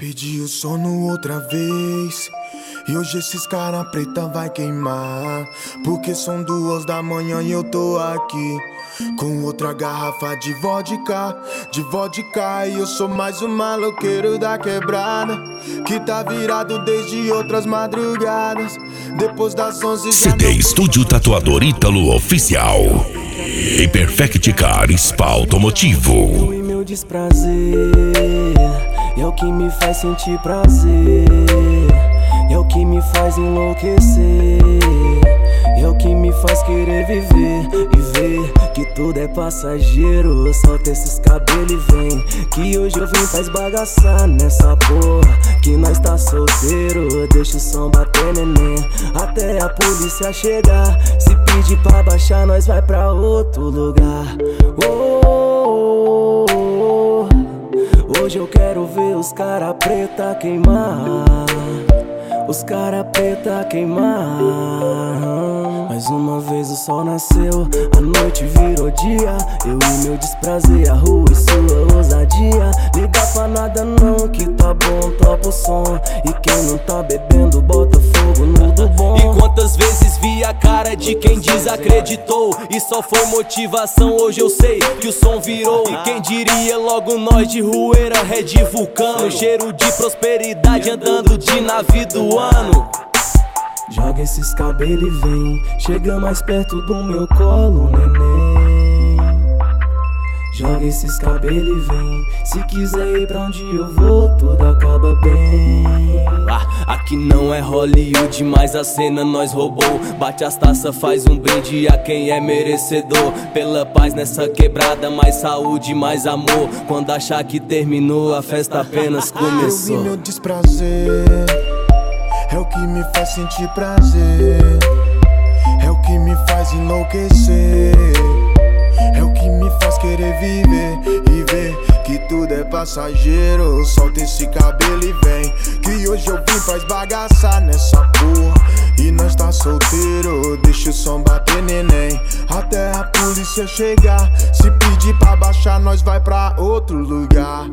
Pedi o sono outra vez e hoje esses cara preta vai queimar. Porque são 2 da manhã e eu tô aqui com outra garrafa de vodka. E eu sou mais um maloqueiro da quebrada que tá virado desde outras madrugadas. Depois das 11 CD Estúdio Tatuador Ítalo Oficial e Perfect Car Spa Automotivo. E meu desprazer é o que me faz sentir prazer, é o que me faz enlouquecer, é o que me faz querer viver e ver que tudo é passageiro. Solta esses cabelos e vem, que hoje eu vim pra esbagaçar nessa porra, que nós tá solteiro. Deixa o som bater, neném, até a polícia chegar. Se pedir pra baixar, nós vai pra outro lugar. Hoje eu quero ver os cara preta queimar, os cara preta queimar. Mais uma vez o sol nasceu, a noite virou dia. Eu e meu desprazer, a rua e sua ousadia. Liga pra nada não, que tá bom, topa o som. E quem não tá bebendo, bota fogo no do bom. E quantas vezes vi a cara de quem desacreditou e só foi motivação, hoje eu sei que o som virou. E quem diria logo nós de Rueira, Red Vulcano, cheiro de prosperidade andando de navio do ano. Joga esses cabelos e vem, chega mais perto do meu colo, neném. Joga esses cabelos e vem, se quiser ir pra onde eu vou, tudo acaba bem. Aqui não é Hollywood, mas a cena nós roubou. Bate as taças, faz um brinde a quem é merecedor. Pela paz nessa quebrada, mais saúde, mais amor. Quando achar que terminou, a festa apenas começou. Eu vi meu desprazer, é o que me faz sentir prazer, é o que me faz enlouquecer, é o que me faz querer viver e ver que tudo é passageiro. Solta esse cabelo e vem, que hoje eu vim pra esbagaçar nessa porra, e nós tá solteiro. Deixa o som bater, neném, até a polícia chegar. Se pedir pra baixar, nós vai pra outro lugar.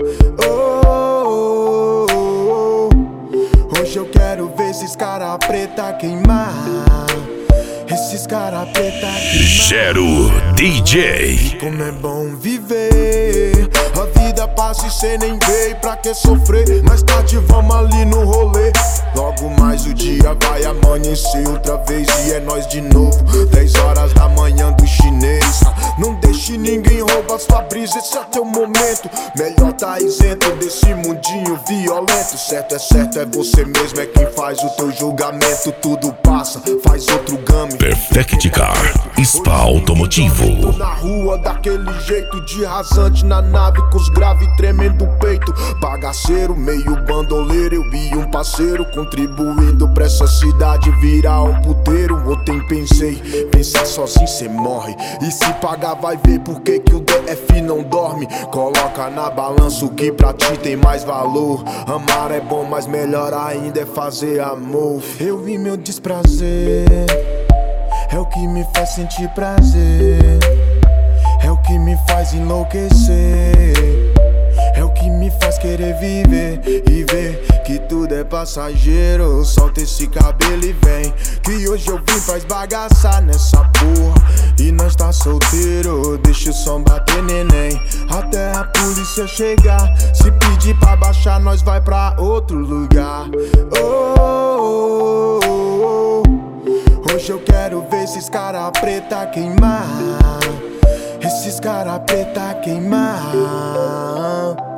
Hoje eu quero ver esses cara preta queimar, esses cara preta queimar. Gero DJ. Como é bom viver, a vida passa e cê nem vê. Pra que sofrer? Mais tarde vamos ali no rolê. Logo mais o dia vai amanhecer outra vez e é nós de novo. 10 horas da manhã do chinês. Não deixe ninguém roubar sua brisa, esse é teu momento. Melhor tá isento desse mundinho violento. Certo, é você mesmo, é quem faz o teu julgamento. Tudo passa, faz outro game. Perfect Car Spa Automotivo. Na rua daquele jeito de rasante, na nave com os graves tremendo o peito. Bagaceiro, meio bandoleiro, eu e um parceiro contribuindo pra essa cidade virar um puteiro. Ontem pensei, pensar sozinho cê morre. E se pagar vai ver por que o DF não dorme. Coloca na balança o que pra ti tem mais valor. Amar é bom, mas melhor ainda é fazer amor. Eu vi meu desprazer, é o que me faz sentir prazer, é o que me faz enlouquecer, é o que me faz querer viver e ver que tudo é passageiro. Solta esse cabelo e vem, que hoje eu vim pra esbagaçar nessa porra, e nós tá solteiro. Deixa o som bater, neném, até a polícia chegar. Se pedir pra baixar, nós vai pra outro lugar. Hoje eu quero ver esses cara preta queimar, esses cara preta queimar.